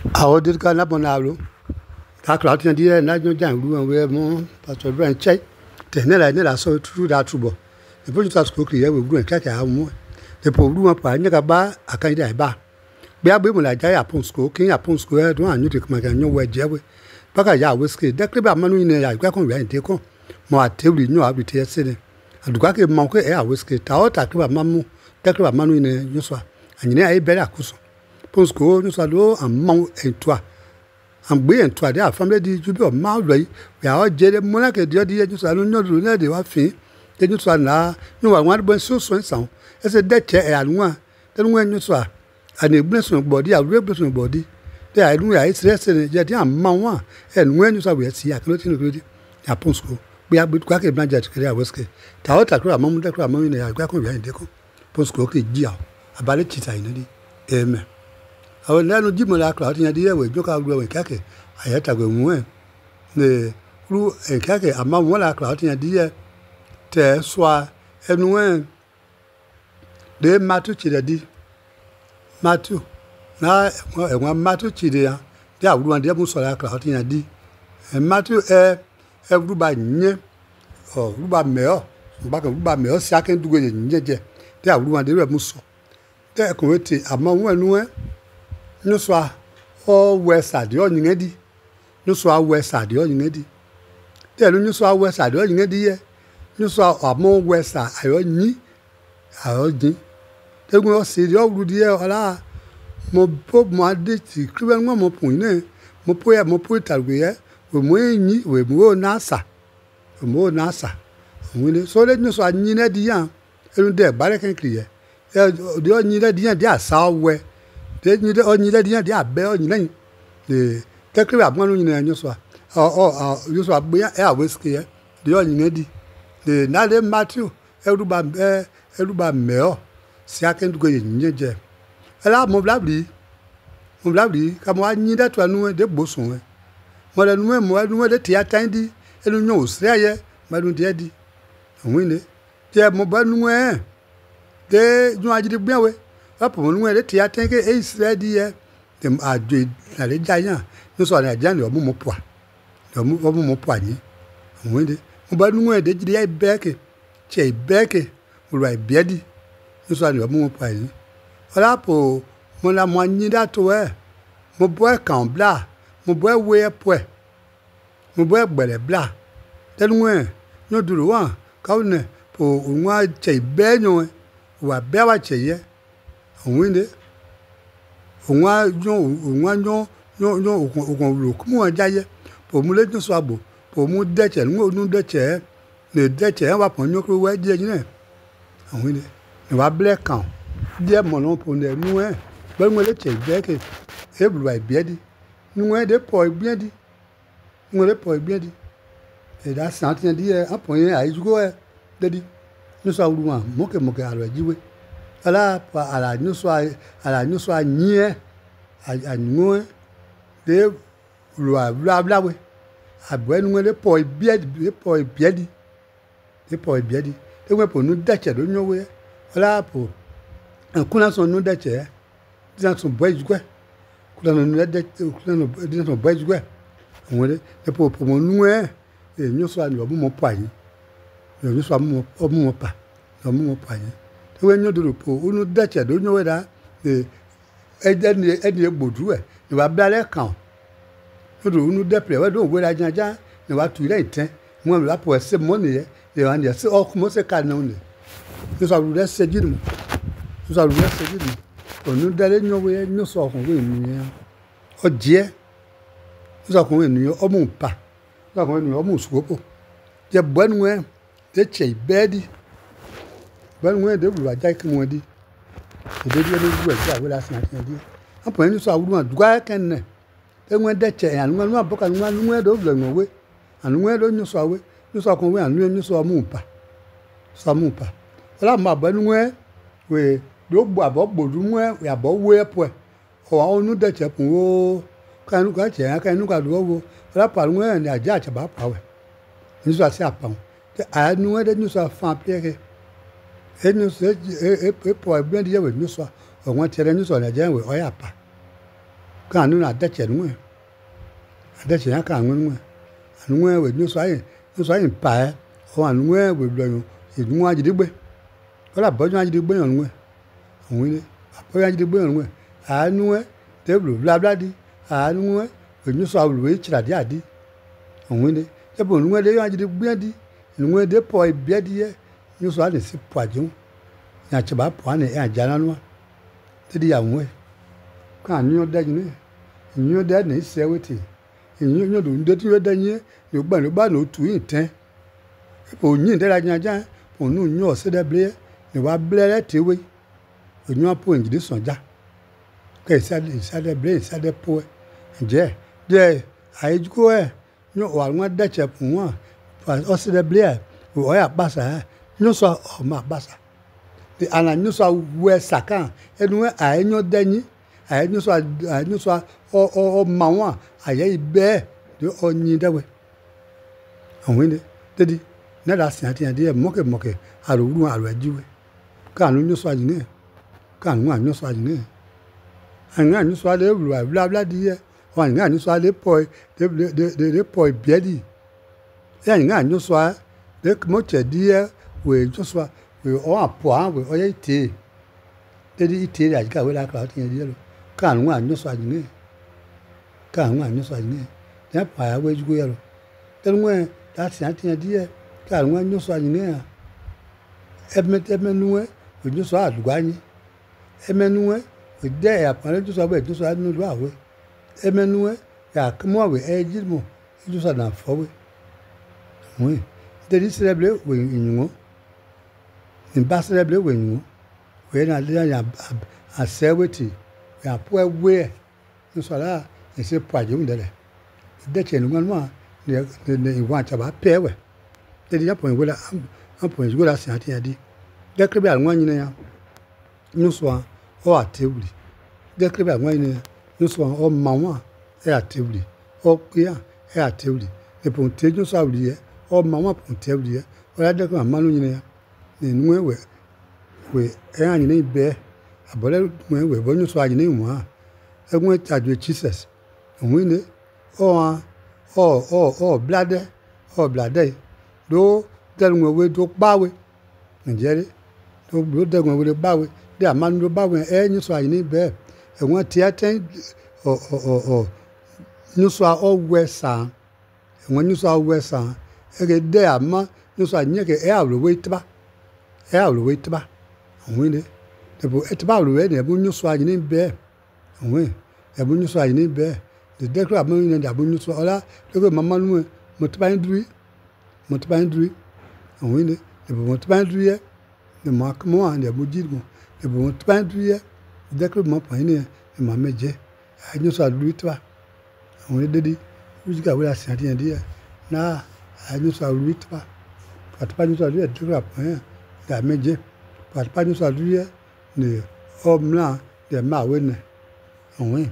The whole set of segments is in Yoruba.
Awo dir ka na bonalo ta kra tin di na jo jan ru we mo pastor Brian chai te ne la so tru da trubo e po ta school kriye we ru ka ka mo e po ru ma pa nya ka ba akan da ba be agbe mo la ja ya pon school kin ya pon school e don anyu te kuma kan nyo we je we pa ka ya we ske de kre ba manu ni ya kwa kon we nte ko mo atewri nyo abi te se ne aduka ke mo ko e a we ske ta o ta kre ba mamu de kre ba manu ni nyo so anyine ai be la kuso Ponsko nous allons en mang et toi. En bien toi de la famille dit tu peux mal lui. Ya o jere mona ke dio di nous allons nous donner de wa fin. De nous soit là, nous va voir bon so so san. Et c'est de che e anwa. De nous nous soit. Ani bless no body, a real bless no body. De a nous ya stress ne je di en mang wa. E nous nous soit we si ya no tin no di. Ya Ponsko. Bi a but kwa ke blan jet ke ya weske. Ta o ta kro mamu de kro mamu ne ya kwa ko ya de ko. Ponsko ke dia. Abale chita ina di. Amen. Awo lanu di mo la kla ti yan di we jo ka ru we kake ayata go mu ne ru e kake ama mo la kla ti yan di te swa enu de matu chi de di matu na e wa matu chi de ya de awuru an de mo so la kla ti yan di matu ru ba nye o ru ba me o ba ka ru ba me o si aken dugo ye nye je de awuru an de re mo so de ko weti ama mo enu nous soit au west side yo nyinga di nous soit west side yo nyinga di te nous soit west side yo nyinga di ye nous soit amon west side ayo nyi ayo din te gun o se yo ru di ye ola mo po mo de ti kribe ngo mo pun ne mo po ta gbe ye we mo nyi we mo na sa we ne so le nous soit nyi ne di yan enu de bare kan kriye e de o nyi ne di yan di asa we de ni de onyi de dia dia be onyi lan de tekre abonu ni na nyoso yo so agbe e aweske ye de onyi ngedi de na de Matthew eruba meo si aken dugo ye nyeje ala mo blabli ka mo anyi de to anu de bosun we mo le nu de ti atan di enu nyo osre ye ma nu de di onwi ne je mo ba nu de ju ajide gbe we apo mo nwe le ti aten ke e Israel di ye dem adwe na le jayan no so na jan le omo mo poa ni mo de mo ba nwe de jide ya beke che beke mo ra biedi no so na omo mo poa ni ola po mo la mo anyi da to mo bo kan bla mo bo we po mo bo gbele bla de nwe no duro wa ka one po nwa che be nyo wa be wa che ye onwinde onwa nyo okun lo kumu ajaye po mu le tun so agbo po mu deche nu deche ne deche wa pon nyo kro we die yin onwinde ne wa black kan die mo no po ne nu be mo le che beke e blu ai biedi nu de po biedi nu le po biedi e da santin di apon yin ai jugo de di nu so awuru mo ke alo jiwe ala pa ala nyuso anyie anyu de bla we abenu le po biedi e we po nu dache do nyowe ala po kuna so nu dache dan so boy jugwe kuna nu dache kuna nu dan so boy jugwe wole e po mo nu nyuso anyo mo po ayin nyuso mo pa mo pa ayin we nyo duro po unu dache do nyo we da eni egbodu e ni wa blale kan do unu deple we do we da janja ni wa tu ile iten mo la po se mo ni e wa ni se o mo se ka no ni so ru de se jiru unu dale nyo we nyo so kun we ni o je so kun we ni o mu pa so kun we ni o mu suopo je bonu e de che bedi ben we de bulu ajai ki won di de di ni bulu ajai we la san ti di apo ni so awuru aduga ken ne e won de che anu anu aboka anu we do bulu no we anu we do nyu so we nyu so kon we anu nyu so mu pa ola ma ba nu we do gbo abo gbodu mu we abo we po o anu de che pun o kan nu ka che kan nu ka do wo ola pa nu we ni aja che ba pa we nyu so ase apa te anu we de nyu so fa pleke enu se po bien di we nyuso o won tere nyuso na je we o ya pa ka anu na deche nu adeche ya ka anu anu we nyu so ayin pa o anu we lo inu ajidigbe ola bojo ajidigbe yan nu àwọn ni bojo ajidigbe yan nu anu we teblu bla bla di anu we nyu so awlu we chira di adi àwọn ni e bo nu we de ajidigbe di nu we de po ibe di ye nyu so ani si po ajun ya cheba po ani e ajana nu te di àwọn ka nyu de ni nyu de ni se weti nyu do ndo ti we de yin yo gba no ba no tu yin ten o yin de la jan o nu nyu o se de ble ni wa ble le tewe o nyu apo njide sonja ka isa de ble isa de po je de aijuko nyu o àwọn de che fun won o se de ble o ya pasa nyu so o ma pasa de ana nyu so we sakan enu a nyu de yin a nyu so o ma won aye ibe de onyin dewe àwọn ni dedi na da sin ati ade moke aro ru aro ajiwe ka nu nyu so ajine ka nu anyu so ajine anga nyu so ade ru bla bla di ye o anga nyu so ade po de po biedi ya anga nyu so de mo che di ye we nyu so we o apo an we o ye ti dedi ite ya ka we la ka ti ye lo ka nu anyu so ajine ka nu anyu so ajine ya pa ya we jugo ye lo tenu da sin ati ade ye ka nu anyu so ajine ya emenuwe ojú sọ àdúgbò anyi emenuwe òde àpọnlé ojú sọ abẹ ojú sọ adúnúdú àwẹ emenuwe yàkúmọwé ẹjìmọ ojú sọ nàfọwé wọn nítorí sẹlẹbìlẹ wò ìyìnwó nígbà sẹlẹbìlẹ wò ìyìnwó wòye náà lé yàn àṣẹwétì yàn pọ ẹwé ẹ nísọlá ẹsẹ pọ àjẹmú dẹlẹ ìdẹkẹ nìkan náà ní ìwọ àtàbà pẹwẹ nítorí yàn pọ ìwé la apo njugo la sin ati adi dekre bi anwa nyina ya nyuso o atebuli dekre bi anwa nyina nyuso o mawa e atebuli o pia e atebuli e pon te nyuso awuli ye o mawa pon te awuli ye o la dekre amanu nyina ya ni nu we e anyina ibe abole we bo nyuso anyina imu a egun taju Jesus onwe ne o blade do dẹrùn òwe tó báwe nìjẹ́rí tó dẹrùn òwe tó báwe dé àmánu tó báwe ẹ nyúsọ àyìn ní bẹ́ẹ̀ ẹ̀wọ̀n tí ẹ tẹ́ nyúsọ ọwẹ́ sàn ẹ̀wọ̀n nyúsọ ọwẹ́ sàn ẹ̀kẹ́ dẹ́ àmá nyúsọ àyìn yẹ kẹ́ ẹ̀ àwòrán tìbá àwọn ilé ẹ̀bùn ẹ̀ tìbá àwòrán ẹ̀ ẹ̀bùn nyúsọ àyìn ní bẹ́ẹ̀ àwọn ẹ̀bùn nyúsọ àyìn ní bẹ́ẹ̀ dẹ́kẹ́ àmánu yẹn ẹ̀bùn nyúsọ ọ̀la dẹ́kẹ́ mamanu mo tìbá yẹn dúrí àwọn ilé ẹ̀bùn mo tìbá yẹn dúrí yẹ ni mo akọ́mọ́ àwọn ẹ̀bùn jí mo ẹ̀bùn mo tìbá yẹn dúrí yẹ dẹ́kẹ́ mo pọ̀ yẹn ni mo àmẹ́jẹ àyẹ̀nyúsọ àdúrí tìbá àwọn ilé dédé wíjìká wíwá sí àti yẹn díẹ̀ náà àyẹ̀nyúsọ àdúrí tìbá pàtàkì nyúsọ àdúrí yẹ dẹ́kẹ́ àpọ̀ yẹn ni àmẹ́jẹ pàtàkì nyúsọ àdúrí yẹ ni ọmọlá yẹ máa wé nẹ àwọn yẹn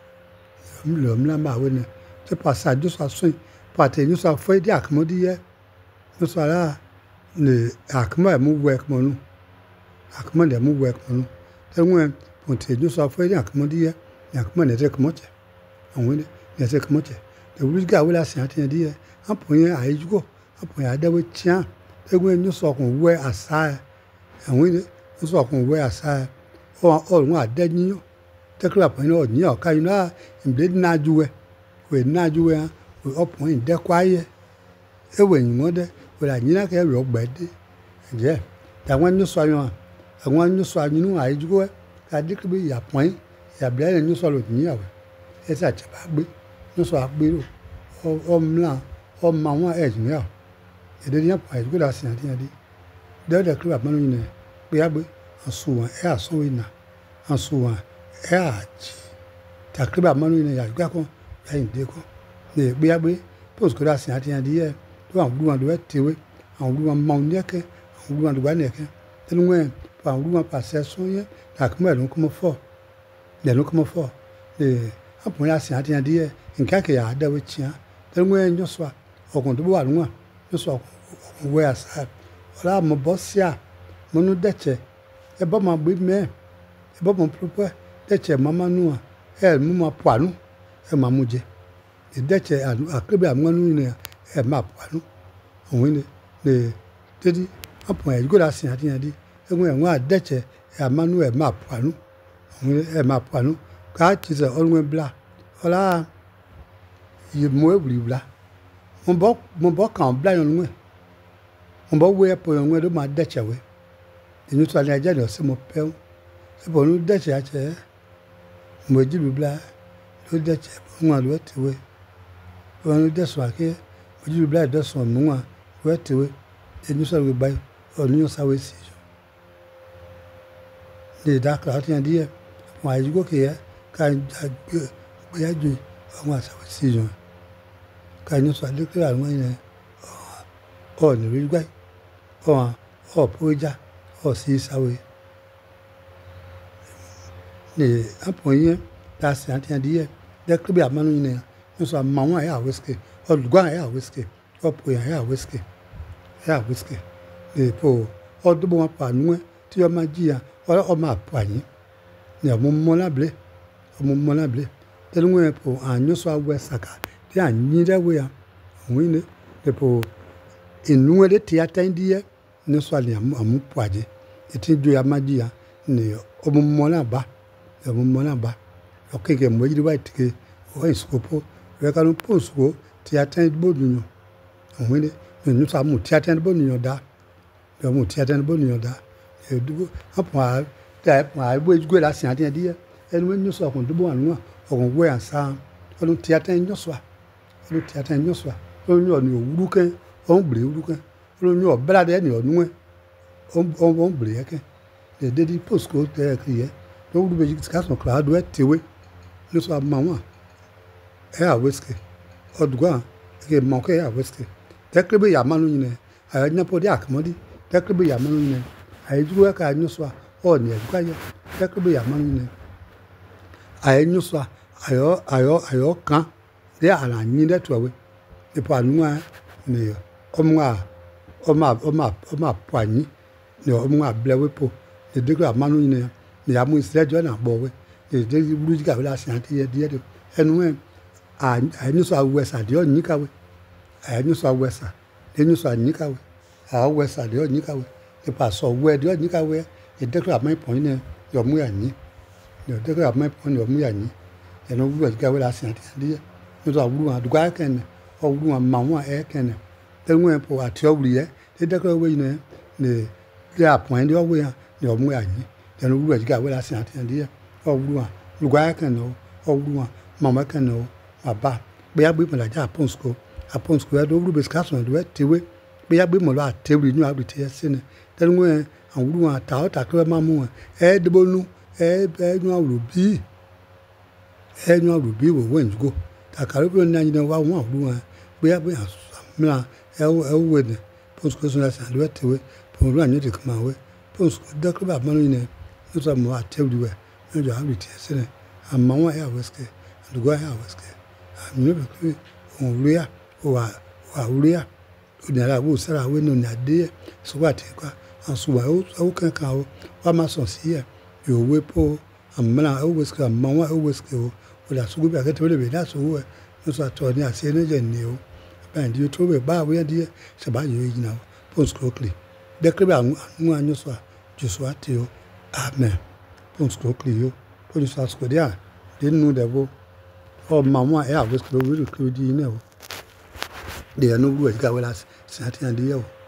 ọmọlá máa wé nẹ tí pàṣẹ àjọsọ àsọyìn pàtàkì nyúsọ àfọ yẹ dí àkàmọ́dí yẹ nyúsọ àrà ni àkàmọ́ ẹ̀ mú wọ ẹ̀kọ́ nù àkàmọ́ ẹ̀ mú wọ ẹ̀kọ́ nù tẹ́wọ́n pàtàkì nyúsọ àfọ yẹ dí àkàmọ́dí yẹ ni àkàmọ́ ẹ̀ nẹ́tẹ̀ kàmọ́tẹ̀ àwọn yẹn nẹ́tẹ̀ kàmọ́tẹ̀ wíjìká wíwá sí àti yẹn díẹ̀ àpò yẹn àyíjúkọ̀ àpò yẹn àdẹ́wẹ́ tíyàn tẹ́wọ́n nyúsọ ọkùn wẹ́ àṣà ẹ̀ àwọn yẹn nyúsọ ọkùn wẹ́ àṣà ẹ̀ ọ̀rùn àdẹ́yìn tẹ́kọ̀rọ̀ àpò yẹn ọ̀nyìn ọ̀ka yìí náà ìbílẹ̀ nájúwẹ́ wẹ̀ nájúwẹ́ ọ̀pọ̀ yìí dẹ́kọ̀ ayẹ ewé yìí wọ́n dẹ́ wẹ̀ àyìnlá kẹ́ rọ̀ gbẹ́ dé ẹ̀jẹ̀ tàwọn nyúsọ yẹn àwọn nyúsọ yẹn nínú àyíjúkọ̀ kàdékìbí ìyàpọ̀ yìí ìyàbílẹ̀ yẹn nyúsọ lò níyàwó ẹsẹ̀ àtsẹ̀bá gbé nyúsọ àgbérò ọmọlá ọmọ àwọn ẹ̀jìnìyà ẹ̀dẹ́dẹ́ yẹn pọ̀ àyíjúkọ̀ dà sí àti yẹn dé dẹ́wọ́dẹ́ kúrò àpamọ́ yìí nìyẹn pé yàgbé àsùnwọ̀n ẹ̀ àsùnwọ̀n ìnà àsùnwọ̀n ẹ̀ àjì tàkìrìbà mọ́nú ìnà yàgbé àkọ́ lẹ́yìn dé kọ́ ní pé yàgbé pọ́s kúrò àsìn àti yẹn díẹ̀ tó àwọn olúwọn lọ́wọ́ tẹ̀wé àwọn olúwọn mọ́ nìyẹ́kẹ́ àwọn olúwọn lọ́wọ́ nìyẹ́kẹ́ tẹnu wẹ̀ àwọn olúwọn pàṣẹ sọ́yẹ́ tàkìmọ́ ẹ̀lú kọ́mọ́ fọ́ ní àpòyìn àsìn àti yẹn díẹ̀ nǹkan kẹ̀yà àdáwé tiẹ̀ tẹnu wẹ̀ nyọ́sọ̀ ọkùn tó wà lọ́wọ́ nyọ́sọ̀ ọkùn wẹ̀ àṣà ọ̀la mọ̀ bọ́ síà mọ́nú dẹ̀tsẹ̀ ẹbọ ma gbé mẹ ẹbọ mọ pọpọ dẹtsẹ mama nua muma poanu mamuje ideche akebe amanu ne ma poanu onwini ne dedi apon e go la sin ati yan di enwe adeche amanu ma poanu onwini ma poanu ka ti se olwen bla ola yi mo ebri bla mo bo kan bla yon nwe mo bo we po yon nwe do ma deche we inu to ale aja do se mo pe se bo nu deche ache mo ji bla lo deche mo lo tiwe wọ́n dẹ̀ sọ àkẹ́ ojú ìbílẹ̀ ìdọ́sùn ọ̀nùwà wẹ́ tèwé ẹni sọ̀rọ̀ gbà ọ̀nùyàn sáwé sí i ní ìdákọ̀ àti yàn díẹ̀ wọn àyíkó kìí ká gbéyàjú àwọn àsáwé sí i yàn ká ẹni sọ àlékèrè àwọn yẹn ọ̀nà rí gbà ọ̀pọ̀jà ọ̀sí sáwé ní àpò yẹn tá a sì àti yàn díẹ̀ dẹ́kẹ́bí àmánú yẹn so mawa ya whiskey odugwa ya whiskey opo ya whiskey po odubo wa pa nu ti o ma ji ya o ma pa yin ni mo mo lable te nu po anyo so awe saka ti anyi de we ya win ne po inu de ti atan di ye ni so ale amu po aje ti jo ya ma ji ya ni o mo na ba o keke mo yi wa ti o iskopo we ka no ponsko ti aten bodunyo onwede no ta mu ti aten bodunyo da do mu ti aten bodunyo da e dugo apa ta pa bo ejugwe la sin aten die enu nyu so kon dubo anu okon we ansa onu ti aten nyu so onu nyu onu owuru kan on bre owuru kan onu nyu obra de ni onu on bre yake de dedi ponsko te kriye do owuru beji ka so kra do etewe no so amawa whiskey odugwa ke monke whiskey tekribe ya manu nyine ayo nyapo di akmodi tekribe ya manu nyine ayo juwa ka nyuswa o ni eduka ye tekribe ya manu nyine ayo nyuswa ayo kan de ala nyinde towe ipo anua ni oma poani ni oma blewepo de dekra manu nyine ni amu isrejo na bowe de buluji ka la santi ye de enu anyị so awesa dị onyikawe anyị so awesa enyu so anyikawe awesa dị onyikawe ipa so we dị onyikawe idekra mai pon ne yo mu yanyi yo dekra mai pon yo mu yanyi eno wu ga we la sin ati dị no so awuru adugwa ken awuru amawo ken enwe po ati awuru ye dekra we ne ya pon dị owe ya yo mu yanyi eno wu ga we la sin ati dị awuru adugwa ken awuru mama ken aba be ya gbe mo la ja aponsko ya do ru be skason do tewe be ya gbe mo lo atewri nu abiti esene tenu awuru ata o ta kre mamu de bonu nu awuru bi wo wenjugo ta kare bi na nyine wa won awuru be ya gbe amla we ne ponsko so na san do tewe po ru anyi de kama we ponsko de kre ba manu ne no so mo atewri we no do abiti esene amma wa ya weske and go ya weske amnebe onria wa uria onira wo sara we no nyade so wa te kwa ansuwa o kan kan wa ma so si e yo we po amna o weske amma wa o weske o la sugu bi akete le be da so we no so to ni ase ne je ni o ba ndi to be ba we di se ba yo yina ponsko kli de kre ba anu anyo so ju so ati o amen ponsko kli yo po ju so sko dia de nu de bo o mama whiskey we di ne o de no ru ga we la sin ati and ye o